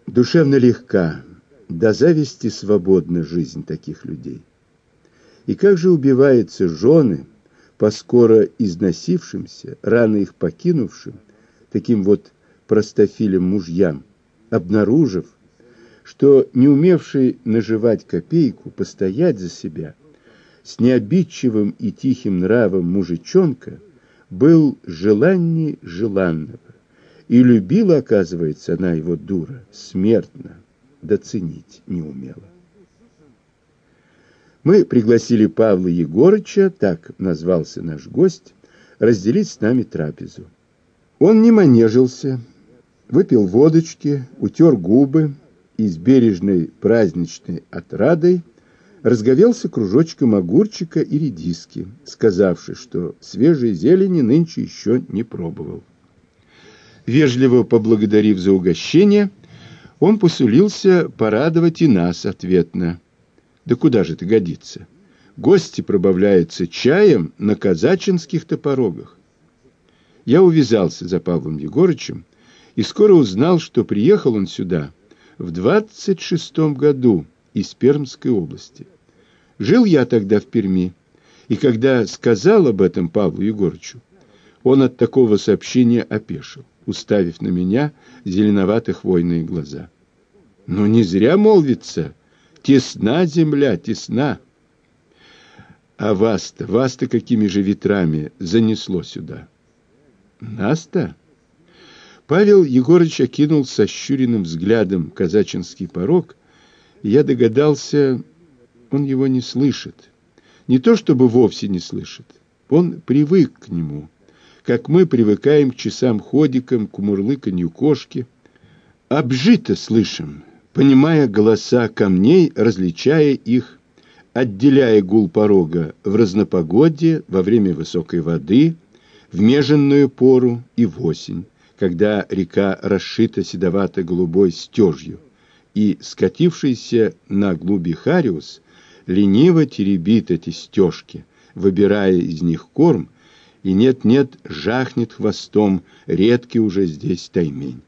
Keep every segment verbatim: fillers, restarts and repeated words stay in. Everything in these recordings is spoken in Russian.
Душевно легка, до зависти свободна жизнь таких людей. И как же убиваются жены, поскоро износившимся, рано их покинувшим, таким вот простофилям мужьям, обнаружив, что не умевший наживать копейку, постоять за себя, с необидчивым и тихим нравом мужичонка был желанней желанного, и любила, оказывается, она его, дура, смертно, да ценить не умела. Мы пригласили Павла Егорыча, так назвался наш гость, разделить с нами трапезу. Он не манежился, выпил водочки, утер губы и с бережной праздничной отрадой разговелся кружочком огурчика и редиски, сказавши, что свежей зелени нынче еще не пробовал. Вежливо поблагодарив за угощение, он посулился порадовать и нас ответно. Да куда же это годится? Гости пробавляются чаем на казачинских-то порогах. Я увязался за Павлом Егорычем и скоро узнал, что приехал он сюда в двадцать шестом году из Пермской области. Жил я тогда в Перми, и когда сказал об этом Павлу Егорычу, он от такого сообщения опешил, уставив на меня зеленовато-хвойные глаза. Но не зря молвится: тесна земля, тесна. А вас-то, вас-то какими же ветрами занесло сюда? Нас-то? Павел Егорыч окинул сощуренным взглядом казачинский порог, и я догадался, он его не слышит. Не то чтобы вовсе не слышит, он привык к нему, как мы привыкаем к часам-ходикам, к мурлыканью кошки. Обжито слышим, понимая голоса камней, различая их, отделяя гул порога в разнопогодье, во время высокой воды, в меженную пору и в осень, когда река расшита седовато-голубой стежью, и, скатившийся на глуби Хариус, лениво теребит эти стежки, выбирая из них корм, и нет-нет жахнет хвостом редкий уже здесь таймень.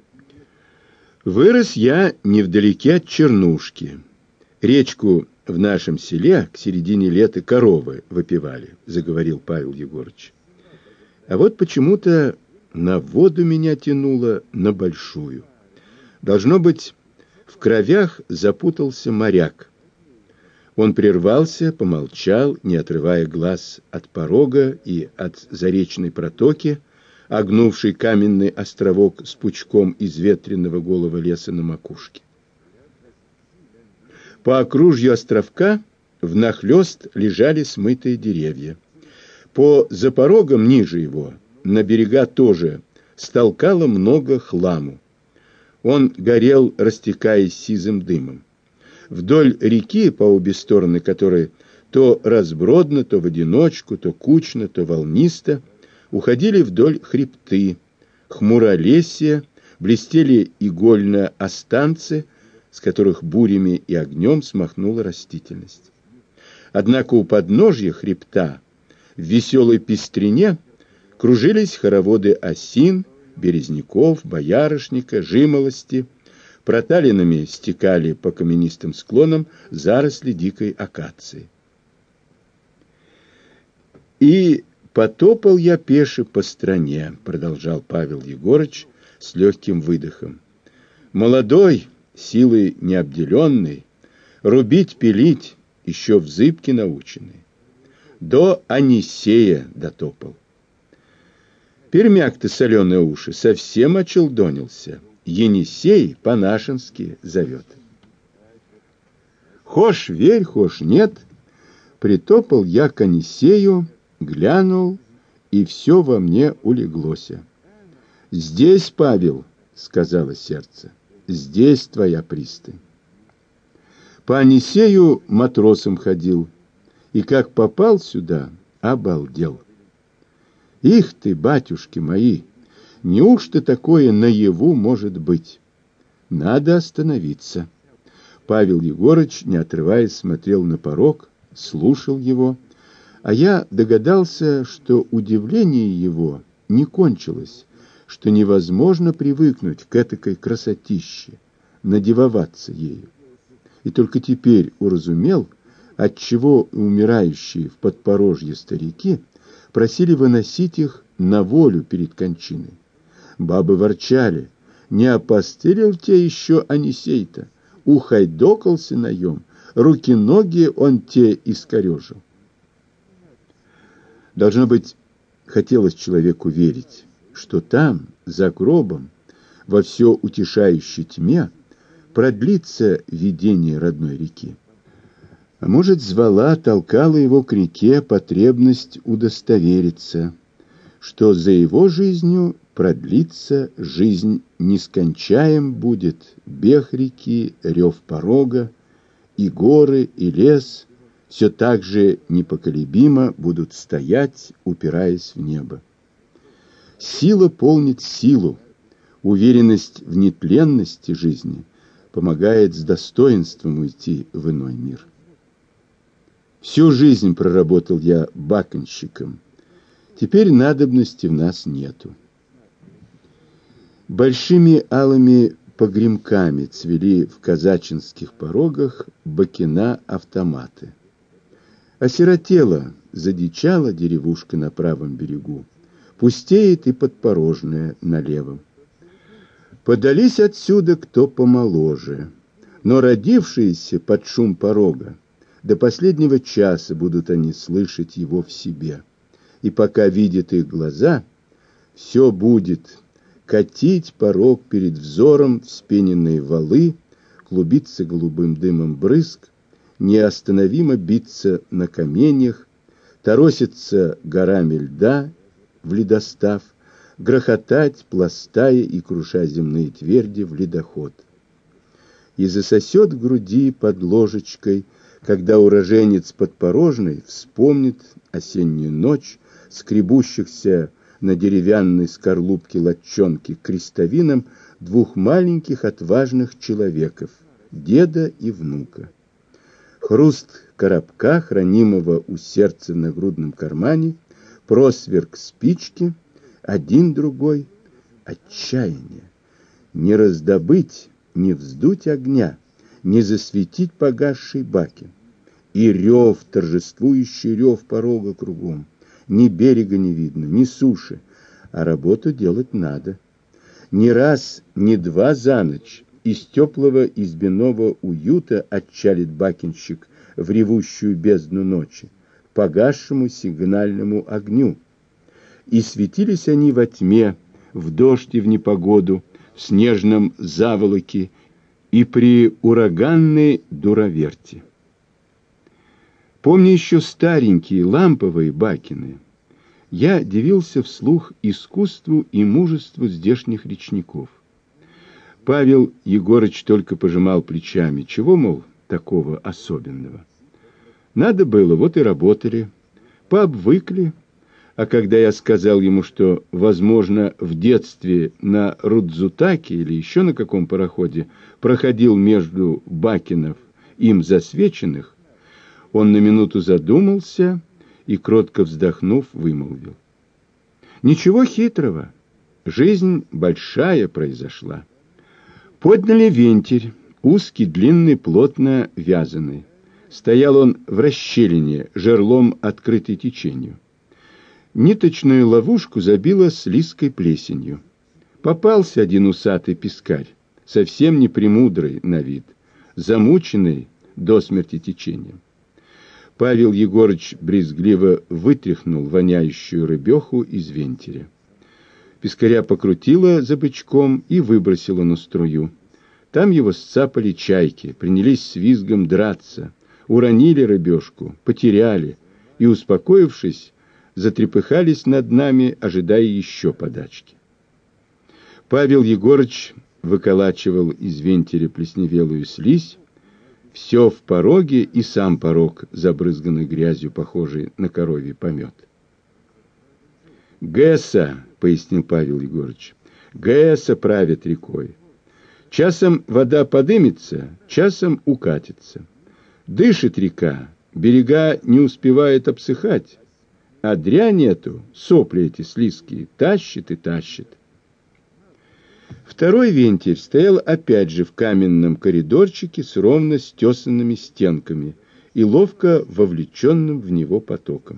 Вырос я невдалеке от Чернушки. Речку в нашем селе к середине лета коровы выпивали, заговорил Павел Егорыч. А вот почему-то на воду меня тянуло на большую. Должно быть, в кровях запутался моряк. Он прервался, помолчал, не отрывая глаз от порога и от заречной протоки, огнувший каменный островок с пучком из ветреного голого леса на макушке. По окружью островка внахлёст лежали смытые деревья. По запорогам ниже его, на берега тоже, столкало много хламу. Он горел, растекаясь сизым дымом. Вдоль реки, по обе стороны которой то разбродно, то в одиночку, то кучно, то волнисто, уходили вдоль хребты, хмуролесья, блестели игольно-останцы, с которых бурями и огнем смахнула растительность. Однако у подножья хребта в веселой пестрине кружились хороводы осин, березняков, боярышника, жимолости, проталинами стекали по каменистым склонам заросли дикой акации. И потопал я пеше по стране, продолжал Павел Егорыч с легким выдохом. Молодой, силой необделенный, рубить, пилить, еще в зыбке наученный. До Анисея дотопал. Пермяк-то соленые уши совсем очелдонился. Енисей по-нашенски зовет. Хошь верь, хошь нет, притопал я к Анисею, глянул, и все во мне улеглося. «Здесь, Павел, — сказала сердце, — здесь твоя пристань». По Анисею матросом ходил, и как попал сюда, обалдел. Их ты, батюшки мои, неужто такое наяву может быть? Надо остановиться. Павел Егорыч, не отрываясь, смотрел на порог, слушал его, а я догадался, что удивление его не кончилось, что невозможно привыкнуть к этакой красотище, надивоваться ею. И только теперь уразумел, отчего умирающие в подпорожье старики просили выносить их на волю перед кончиной. Бабы ворчали: не опостылил те еще Анисей-то, ухайдокался наем, руки-ноги он те искорежил. Должно быть, хотелось человеку верить, что там, за гробом, во все утешающей тьме, продлится видение родной реки. А может, звала, толкала его к реке потребность удостовериться, что за его жизнью продлится жизнь нескончаем будет бег реки, рев порога, и горы, и лес все так же непоколебимо будут стоять, упираясь в небо. Сила полнит силу, уверенность в нетленности жизни помогает с достоинством уйти в иной мир. Всю жизнь проработал я баконщиком. Теперь надобности в нас нету. Большими алыми погремками цвели в казачинских порогах бакина-автоматы. Осиротела, задичала деревушка на правом берегу. Пустеет и подпорожная на левом. Подались отсюда кто помоложе, но родившиеся под шум порога, до последнего часа будут они слышать его в себе. И пока видят их глаза, все будет катить порог перед взором вспененные валы, клубиться голубым дымом брызг, неостановимо биться на каменьях, тороситься горами льда в ледостав, грохотать, пластая и круша земные тверди в ледоход. И засосет в груди под ложечкой, когда уроженец подпорожной вспомнит осеннюю ночь, скребущихся на деревянной скорлупке латчонки крестовином двух маленьких отважных человеков, деда и внука. Хруст коробка, хранимого у сердца в нагрудном кармане, просверк спички, один другой — отчаяние. Не раздобыть, не вздуть огня, не засветить погасший бакин. И рев, торжествующий рев порога кругом. Ни берега не видно, ни суши, а работу делать надо. Ни раз, ни два за ночь из теплого избиного уюта отчалит бакинщик в ревущую бездну ночи, к погасшему сигнальному огню. И светились они во тьме, в дождь и в непогоду, в снежном заволоке и при ураганной дуроверте. Помню еще старенькие ламповые бакины. Я дивился вслух искусству и мужеству здешних речников. Павел Егорыч только пожимал плечами. Чего, мол, такого особенного? Надо было, вот и работали. Пообвыкли. А когда я сказал ему, что, возможно, в детстве на Рудзутаке или еще на каком пароходе проходил между бакинов, им засвеченных, он на минуту задумался и, кротко вздохнув, вымолвил: ничего хитрого, жизнь большая произошла. Подняли вентиль, узкий, длинный, плотно вязаный. Стоял он в расщелине, жерлом открытый течению. Ниточную ловушку забило слизкой плесенью. Попался один усатый пескарь, совсем не премудрый на вид, замученный до смерти течением. Павел Егорыч брезгливо вытряхнул воняющую рыбеху из вентиля. Пескаря покрутило за бычком и выбросило на струю. Там его сцапали чайки, принялись с визгом драться, уронили рыбешку, потеряли и, успокоившись, затрепыхались над нами, ожидая еще подачки. Павел Егорыч выколачивал из вентиля плесневелую слизь, все в пороге, и сам порог, забрызганный грязью, похожий на коровий помет. «ГЭСа», — пояснил Павел Егорыч, — «ГЭСа правит рекой. Часом вода подымется, часом укатится. Дышит река, берега не успевают обсыхать, а дрянь эту, сопли эти слизкие, тащит и тащит». Второй вентиль стоял опять же в каменном коридорчике с ровно стесанными стенками и ловко вовлеченным в него потоком.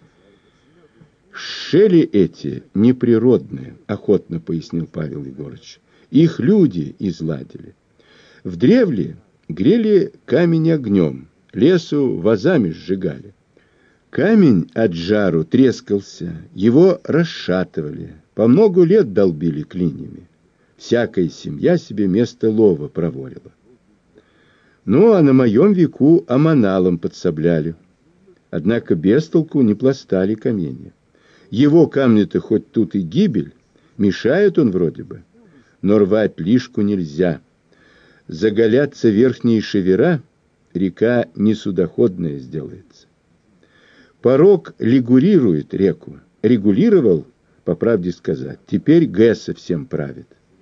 «Щели эти неприродные», — охотно пояснил Павел Егорыч. «Их люди изладили. В древле грели камень огнем, лесу вазами сжигали. Камень от жару трескался, его расшатывали, по много лет долбили клиньями. Всякая семья себе место лова проворила. Ну, а на моем веку аманалом подсобляли. Однако без толку не пластали каменья. Его камни-то хоть тут и гибель, мешает он вроде бы, но рвать лишку нельзя. Заголятся верхние шевера, река несудоходная сделается. Порог регулирует реку, регулировал, по правде сказать, теперь ГЭСа всем правит.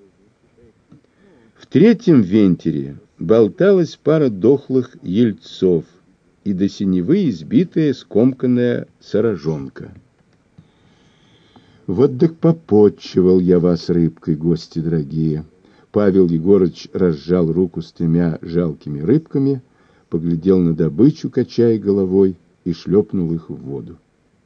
В третьем вентиле болталась пара дохлых ельцов и до синевы избитая скомканная сорожонка. Вот так попотчевал я вас рыбкой, гости дорогие. Павел Егорыч разжал руку с тремя жалкими рыбками, поглядел на добычу, качая головой, и шлепнул их в воду.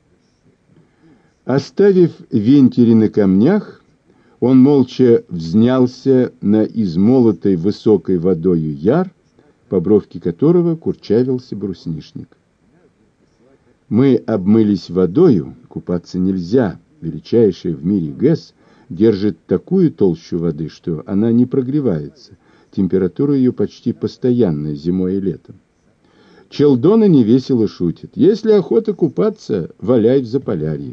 Оставив вентили на камнях, он молча взнялся на измолотой высокой водою яр, по бровке которого курчавился бруснишник. Мы обмылись водою, купаться нельзя. Величайшая в мире ГЭС держит такую толщу воды, что она не прогревается. Температура ее почти постоянная зимой и летом. Челдона невесело шутит. Если охота купаться, валяй в Заполярье.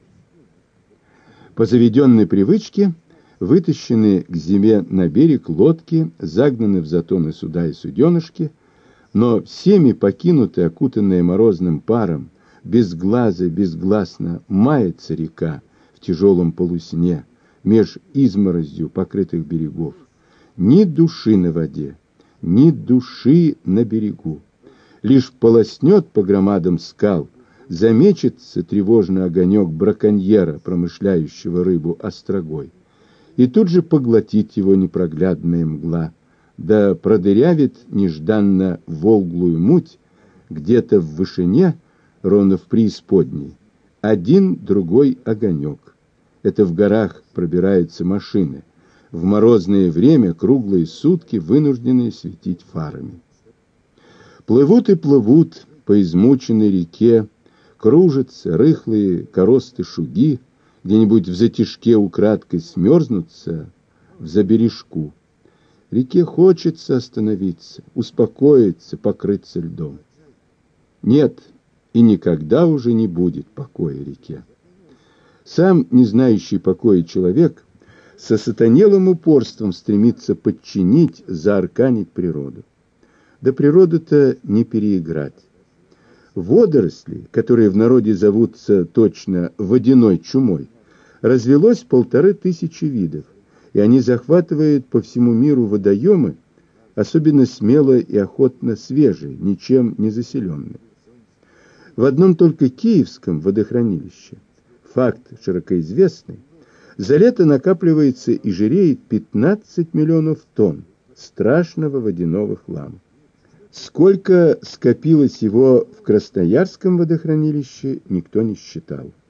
По заведенной привычке вытащены к зиме на берег лодки, загнаны в затоны суда и суденышки, но всеми покинутая, окутанная морозным паром, безглазо, безгласно мается река в тяжелом полусне, меж изморозью покрытых берегов. Ни души на воде, ни души на берегу. Лишь полоснет по громадам скал, замечется тревожный огонек браконьера, промышляющего рыбу острогой, и тут же поглотит его непроглядная мгла, да продырявит нежданно волглую муть где-то в вышине, ровно в преисподней, один другой огонек. Это в горах пробираются машины, в морозное время круглые сутки вынужденные светить фарами. Плывут и плывут по измученной реке, кружатся рыхлые коросты-шуги, где-нибудь в затишке украдкой смерзнутся в забережку. Реке хочется остановиться, успокоиться, покрыться льдом. Нет, и никогда уже не будет покоя реке. Сам не знающий покоя человек со сатанелым упорством стремится подчинить, заарканить природу. Да природу-то не переиграть. Водоросли, которые в народе зовутся точно водяной чумой, развелось полторы тысячи видов, и они захватывают по всему миру водоемы, особенно смело и охотно свежие, ничем не заселенные. В одном только Киевском водохранилище, факт широкоизвестный, за лето накапливается и жиреет пятнадцать миллионов тонн страшного водяного хлама. Сколько скопилось его в Красноярском водохранилище, никто не считал.